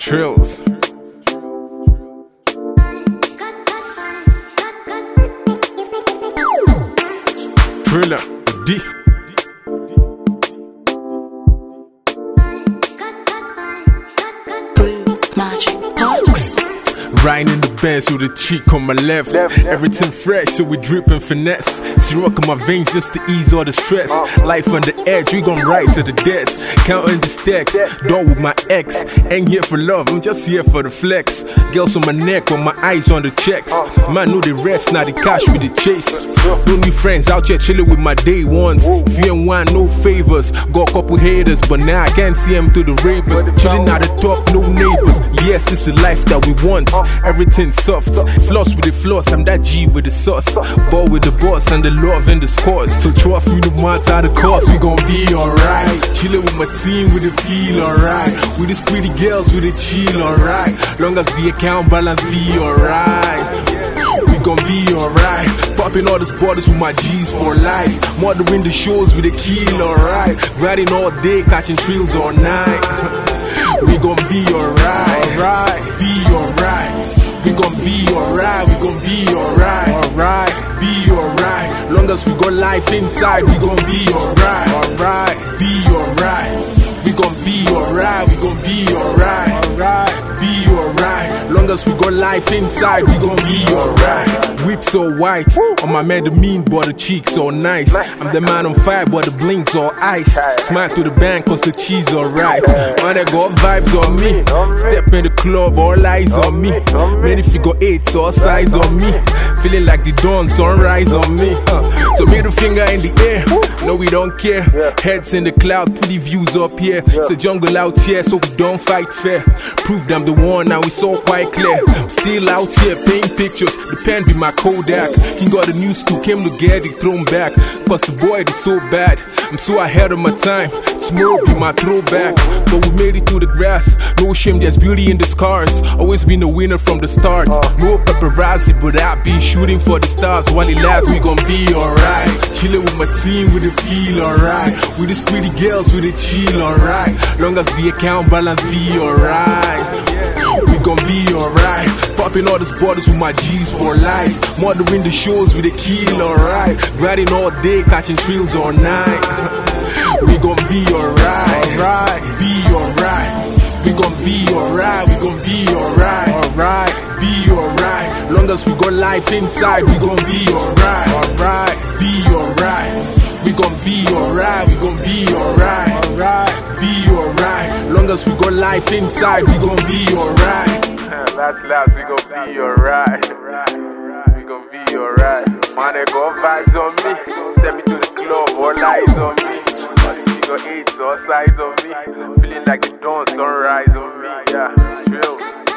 Trills. Triller D. Blue Magic Box. Riding in the Benz with a cheek on my left. Everything fresh, so we drippin' finesse. Syrup in my veins just to ease all the stress. Life on the edge, we gon' ride to the debts. Counting the stacks, dog with my ex. Ain't here for love, I'm just here for the flex. Girls on my neck, with my eyes on the checks. Man know the rest, now the cash with the chase. No new friends out here chillin' with my day ones. If you ain't want no favors, got a couple haters, but now I can't see them to the rapers. Chillin' at the top, no neighbors. Yes, this is the life that we want. Everything soft, floss with the floss, I'm that G with the sauce. Ball with the boss and the love and the scores. So trust me, no matter the cost, we gon' be alright. Chillin' with my team, with the feel alright. With these pretty girls, with the chill alright. Long as the account balance be alright, we gon' be alright. Popping all these bottles with my G's for life. Mothering the shows with the kill alright. Riding all day, catching thrills all night. We gon' be alright, be alright. We gon' be alright, we gon' be alright, be alright. Long as we got life inside, we gon' be alright, be alright. We gon' be alright, we gon' be alright, be alright. Long as we got life inside, we gon' be alright. Whips all white, on my man the mean, but the cheeks all nice. I'm the man on fire, but the blinks all iced. Smile to the bank, cause the cheese alright. Man, I got vibes on me. Step in the club, all eyes on me. Many figure eights, all size on me. Feeling like the dawn, sunrise on me. So middle finger in the air, no we don't care. Heads in the cloud, put the views up here. It's a jungle out here, so we don't fight fair. Prove them the one, now it's all quite clear. I'm still out here, paint pictures, the pen be my Kodak. King got a new school, came to get it thrown back. Cause the boy is so bad, I'm so ahead of my time. Smoke be my throwback, but we made it through the grass. No shame, there's beauty in the scars. Always been a winner from the start. No paparazzi, but I've been shooting for the stars. While it lasts, we gon' be alright. Chillin' with my team, with the feel alright. With these pretty girls, with the chill alright. Long as the account balance be alright, we gon' be alright. Popping all these bottles with my G's for life. Mothering the shows with the kill alright. Riding all day, catching thrills all night. We gon' be alright, be alright. We gon' be alright, we gon' be alright, be alright. Long as we got life inside, we gon' be alright, be alright. We gon' be alright, we gon' be alright, be alright. Long as we got life inside, we gon' be alright. Last, we gon' be alright. We gon' be alright. Man, they got vibes on me. Step into the club, all eyes on me. All these figure eights, all size on me. Feeling like the dawn, sunrise on me. Yeah, Trills.